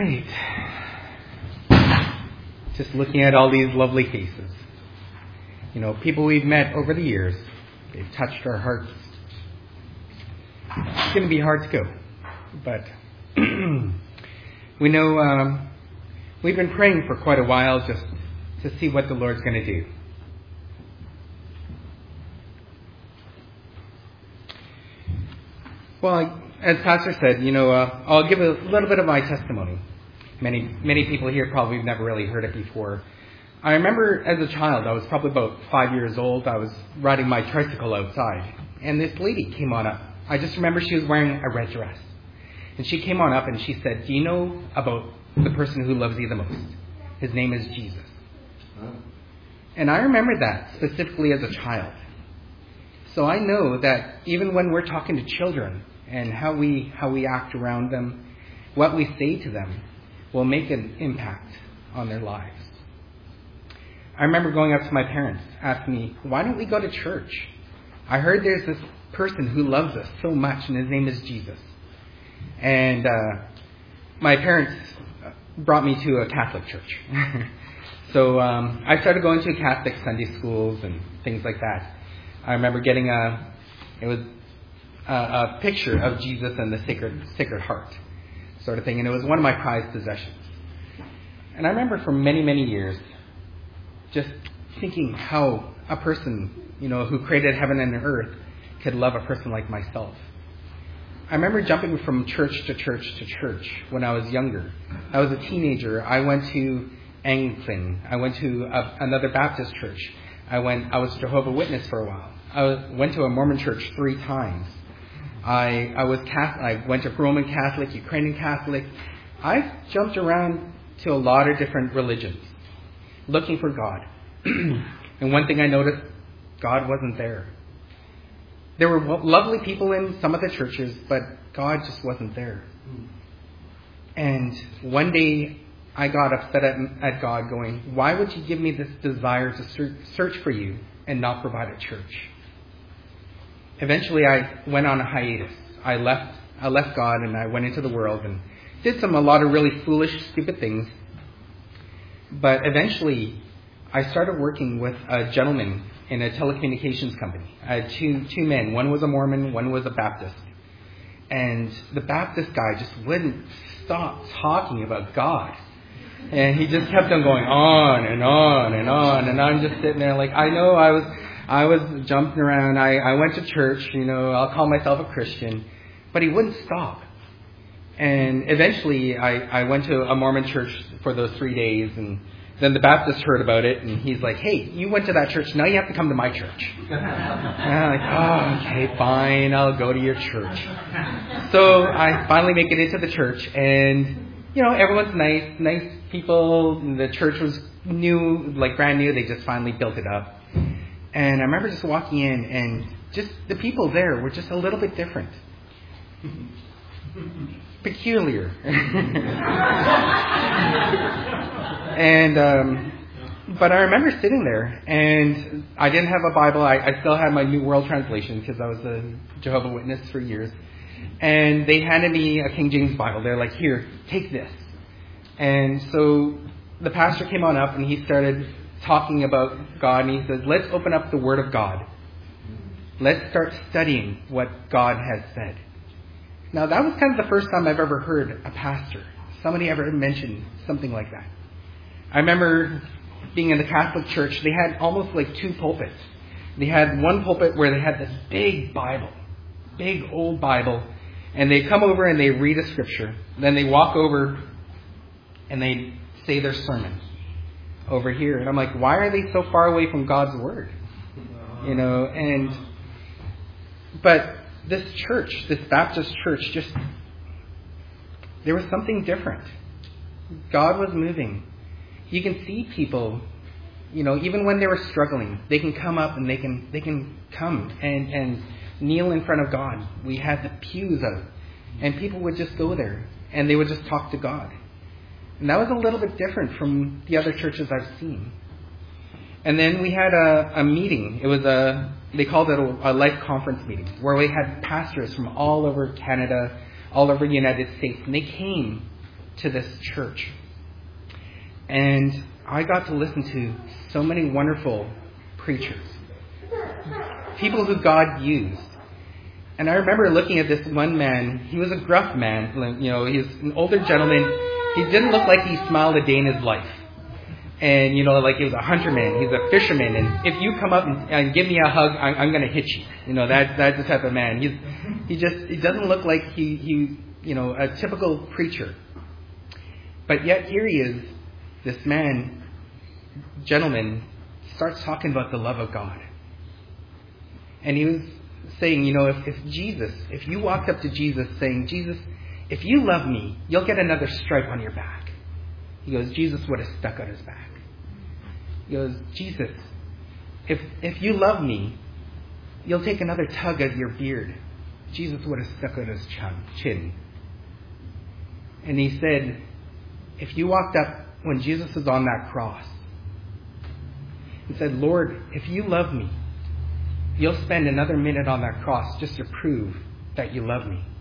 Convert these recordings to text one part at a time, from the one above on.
right. Just looking at all these lovely faces. People we've met over the years. They've touched our hearts. It's going to be hard to go. But we know we've been praying for quite a while just to see what the Lord's going to do. Well, as Pastor said, I'll give a little bit of my testimony. Many people here probably have never really heard it before. I remember as a child, I was probably about 5 years old. I was riding my tricycle outside, and this lady came on up. I just remember she was wearing a red dress. And she came on up and she said, "Do you know about the person who loves you the most? His name is Jesus." And I remember that specifically as a child. So I know that even when we're talking to children and how we act around them, what we say to them will make an impact on their lives. I remember going up to my parents, asking me, "Why don't we go to church? I heard there's this person who loves us so much, and his name is Jesus." And my parents brought me to a Catholic church. So I started going to Catholic Sunday schools and things like that. I remember getting a picture of Jesus and the Sacred Heart sort of thing, and it was one of my prized possessions. And I remember for many, many years just thinking how a person, who created heaven and earth could love a person like myself. I remember jumping from church to church to church when I was younger. I was a teenager. I went to Anglican. I went to another Baptist church. I was Jehovah's Witness for a while. I went to a Mormon church 3 times. I was Catholic. I went to Roman Catholic, Ukrainian Catholic. I jumped around to a lot of different religions, looking for God. And one thing I noticed, God wasn't there. There were lovely people in some of the churches, but God just wasn't there. And one day I got upset at God, going, "Why would you give me this desire to search for you and not provide a church?" Eventually I went on a hiatus. I left God and I went into the world and did a lot of really foolish, stupid things. But eventually I started working with a gentleman in a telecommunications company. I had two men. One was a Mormon, one was a Baptist. And the Baptist guy just wouldn't stop talking about God. And he just kept on going on and on and on. And I'm just sitting there like, I know I was jumping around. I went to church, I'll call myself a Christian. But he wouldn't stop. And eventually I went to a Mormon church for those 3 days, and then the Baptist heard about it, and he's like, "Hey, you went to that church, now you have to come to my church." And I'm like, "Oh, okay, fine, I'll go to your church." So I finally make it into the church, and, everyone's nice people. The church was new, brand new. They just finally built it up. And I remember just walking in, and just the people there were just a little bit different. Peculiar. And but I remember sitting there, and I didn't have a Bible. I still had my New World Translation because I was a Jehovah's Witness for years. And they handed me a King James Bible. They're like, "Here, take this." And so the pastor came on up and he started talking about God, and he says, "Let's open up the Word of God. Let's start studying what God has said." Now, that was kind of the first time I've ever heard a pastor, somebody ever mention something like that. I remember being in the Catholic church. They had almost 2 pulpits. They had one pulpit where they had this big Bible, big old Bible, and they come over and they read a scripture. Then they walk over and they say their sermon over here. And I'm like, why are they so far away from God's Word? But this church, this Baptist church, there was something different. God was moving. You can see people, even when they were struggling, they can come up and they can come and kneel in front of God. We had the pews out, and people would just go there and they would just talk to God. And that was a little bit different from the other churches I've seen. And then we had a meeting. It was they called it a life conference meeting, where we had pastors from all over Canada, all over the United States, and they came to this church. And I got to listen to so many wonderful preachers, people who God used. And I remember looking at this one man. He was a gruff man. You know, he's an older gentleman. He didn't look like he smiled a day in his life. And, you know, like he was a hunterman. He's a fisherman. And if you come up and give me a hug, I'm going to hit you. You know, that's the type of man. He doesn't look like he, you know, a typical preacher. But yet here he is, this man, gentleman, starts talking about the love of God. And he was saying, you know, if you walked up to Jesus saying, Jesus, if you love me, you'll get another stripe on your back. He goes, Jesus would have stuck out his back. He goes, Jesus, if you love me, you'll take another tug at your beard. Jesus would have stuck out his chin. And he said, if you walked up when Jesus was on that cross and said, Lord, if you love me, you'll spend another minute on that cross just to prove that you love me.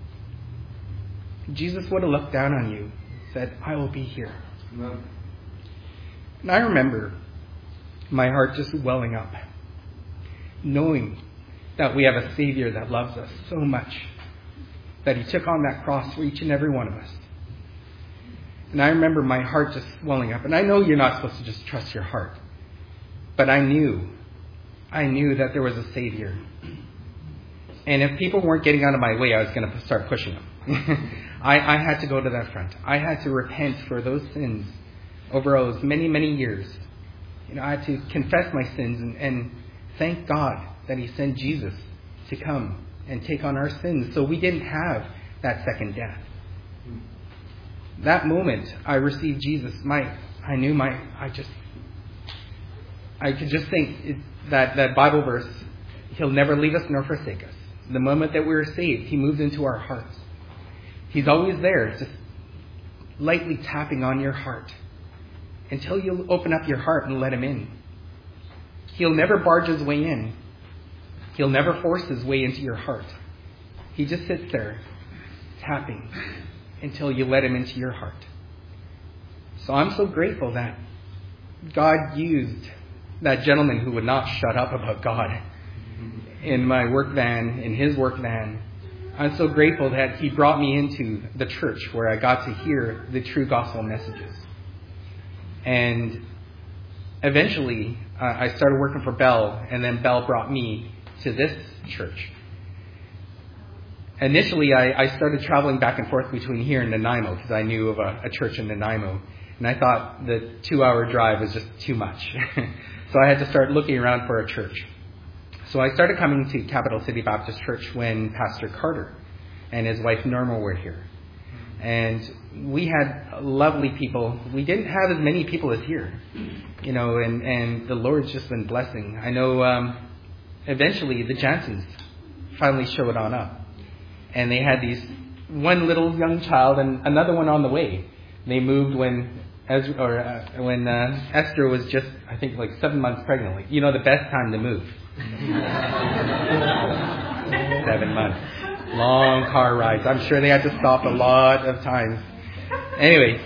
Jesus would have looked down on you, said, I will be here. Amen. And I remember my heart just welling up, knowing that we have a Savior that loves us so much, that He took on that cross for each and every one of us. And I remember my heart just welling up. And I know you're not supposed to just trust your heart, but I knew that there was a Savior. And if people weren't getting out of my way, I was going to start pushing them. I had to go to that front. I had to repent for those sins over those many, many years. You know, I had to confess my sins and thank God that He sent Jesus to come and take on our sins so we didn't have that second death. That moment I received Jesus, I could just think that Bible verse, He'll never leave us nor forsake us. The moment that we were saved, He moved into our hearts. He's always there, just lightly tapping on your heart until you open up your heart and let Him in. He'll never barge His way in. He'll never force His way into your heart. He just sits there tapping until you let Him into your heart. So I'm so grateful that God used that gentleman who would not shut up about God in my work van, in his work van. I'm so grateful that he brought me into the church where I got to hear the true gospel messages. And eventually, I started working for Bell, and then Bell brought me to this church. Initially, I started traveling back and forth between here and Nanaimo because I knew of a church in Nanaimo. And I thought the 2-hour drive was just too much. So I had to start looking around for a church. So I started coming to Capital City Baptist Church when Pastor Carter and his wife Norma were here. And we had lovely people. We didn't have as many people as here, you know, and the Lord's just been blessing. I know eventually the Jansons finally showed on up. And they had these one little young child and another one on the way. They moved when Esther was just, I think, like 7 months pregnant. Like, you know, the best time to move. 7 months. Long car rides. I'm sure they had to stop a lot of times. Anyway.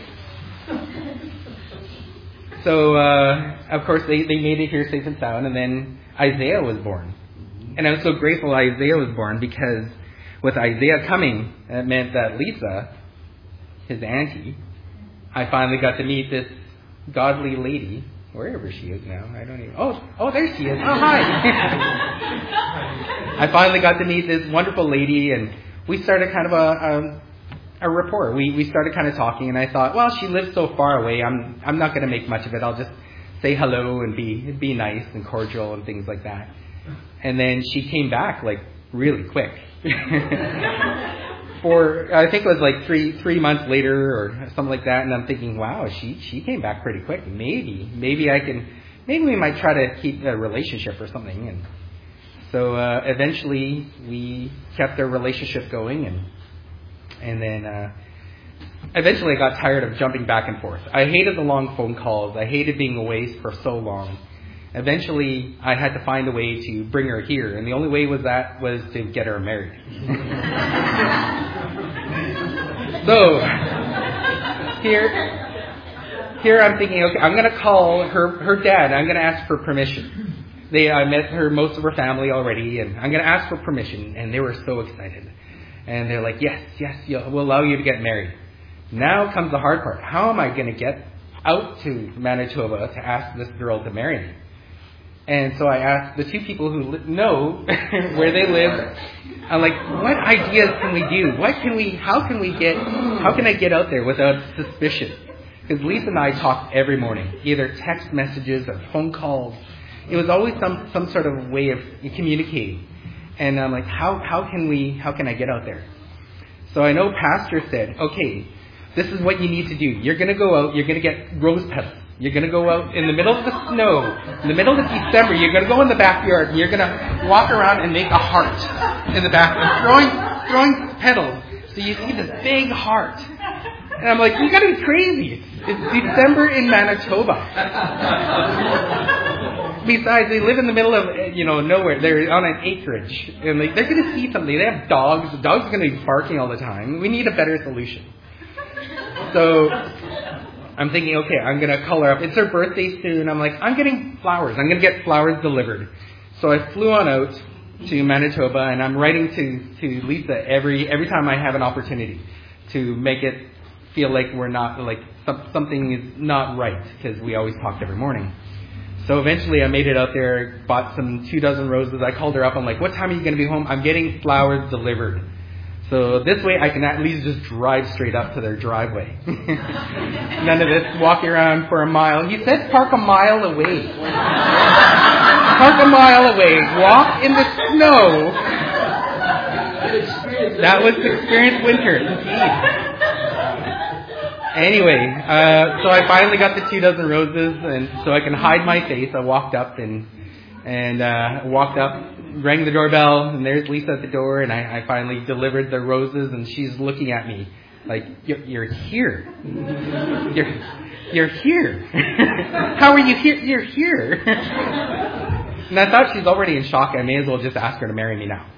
So, of course, they made it here safe and sound. And then Isaiah was born. And I'm so grateful Isaiah was born because with Isaiah coming, it meant that Lisa, his auntie, I finally got to meet this godly lady, wherever she is now. I don't even... Oh, there she is. Oh, hi. I finally got to meet this wonderful lady, and we started kind of a rapport. We started kind of talking, and I thought, well, she lives so far away, I'm not going to make much of it. I'll just say hello and be nice and cordial and things like that. And then she came back, like, really quick. I think it was like three months later or something like that, and I'm thinking, wow, she came back pretty quick. Maybe we might try to keep a relationship or something. And so eventually we kept our relationship going, and then eventually I got tired of jumping back and forth. I hated the long phone calls. I hated being away for so long. Eventually, I had to find a way to bring her here, and the only way was to get her married. So, here I'm thinking, okay, I'm going to call her dad. I'm going to ask for permission. I met most of her family already, and I'm going to ask for permission. And they were so excited. And they're like, yes, we'll allow you to get married. Now comes the hard part. How am I going to get out to Manitoba to ask this girl to marry me? And so I asked the two people who know where they live. I'm like, what ideas can we do? How can I get out there without suspicion? Because Lisa and I talked every morning, either text messages or phone calls. It was always some sort of way of communicating. And I'm like, how can I get out there? So I know Pastor said, okay, this is what you need to do. You're going to go out, you're going to get rose petals. You're going to go out in the middle of the snow, in the middle of December. You're going to go in the backyard and you're going to walk around and make a heart in the backyard, throwing petals. So you see this big heart. And I'm like, you got to be crazy. It's December in Manitoba. Besides, they live in the middle of nowhere. They're on an acreage, and they're going to see something. They have dogs. The dogs are going to be barking all the time. We need a better solution. So I'm thinking, okay, I'm going to call her up. It's her birthday soon. I'm like, I'm getting flowers. I'm going to get flowers delivered. So I flew on out to Manitoba, and I'm writing to Lisa every time I have an opportunity to make it feel like we're not, like something is not right, because we always talked every morning. So eventually I made it out there, bought some 24 roses. I called her up. I'm like, what time are you going to be home? I'm getting flowers delivered. So this way I can at least just drive straight up to their driveway. None of this walking around for a mile. He said park a mile away. Park a mile away. Walk in the snow. That was experienced winter, indeed. Anyway, so I finally got the 24 roses, and so I can hide my face. I walked up and walked up, rang the doorbell, and there's Lisa at the door, and I finally delivered the roses, and she's looking at me like, you're here. You're here. How are you here? You're here. And I thought she's already in shock. I may as well just ask her to marry me now.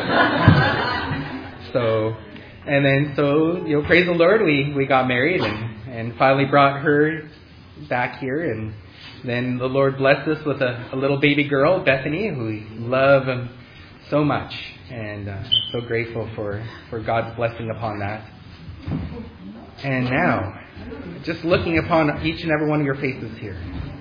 So praise the Lord, we got married and finally brought her back here, and then the Lord blessed us with a little baby girl, Bethany, who we love so much, and so grateful for God's blessing upon that. And now, just looking upon each and every one of your faces here,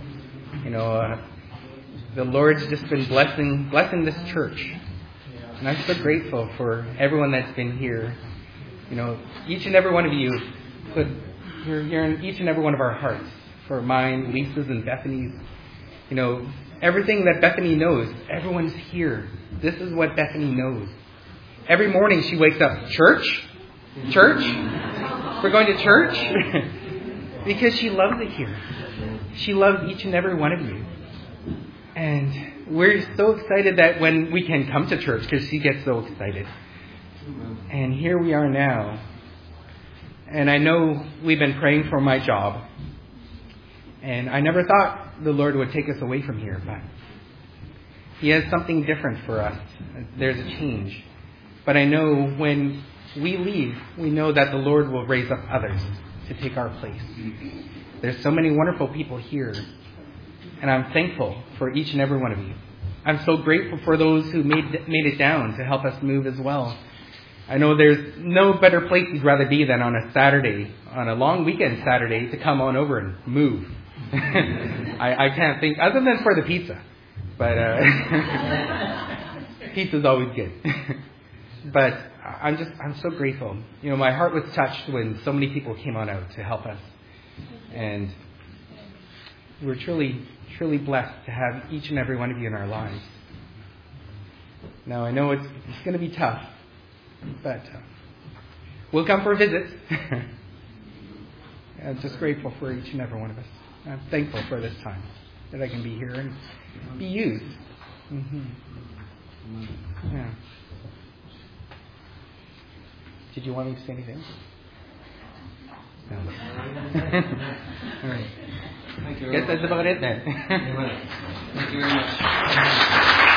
the Lord's just been blessing this church, and I'm so grateful for everyone that's been here. Each and every one of you, you're in each and every one of our hearts. For mine, Lisa's, and Bethany's. Everything that Bethany knows, everyone's here. This is what Bethany knows. Every morning she wakes up, church? We're going to church? Because she loves it here. She loves each and every one of you. And we're so excited that when we can come to church, because she gets so excited. And here we are now. And I know we've been praying for my job. And I never thought the Lord would take us away from here, but He has something different for us. There's a change. But I know when we leave, we know that the Lord will raise up others to take our place. There's so many wonderful people here. And I'm thankful for each and every one of you. I'm so grateful for those who made it down to help us move as well. I know there's no better place you'd rather be than on a Saturday, on a long weekend Saturday, to come on over and move. I can't think, other than for the pizza. But pizza's always good. But I'm so grateful. My heart was touched when so many people came on out to help us. And we're truly, truly blessed to have each and every one of you in our lives. Now, I know it's going to be tough. But we'll come for a visit. I'm just grateful for each and every one of us. I'm thankful for this time that I can be here and be used. Mm-hmm. Yeah. Did you want me to say anything? No. All right. Thank you. Guess that's about it then. Thank you very much.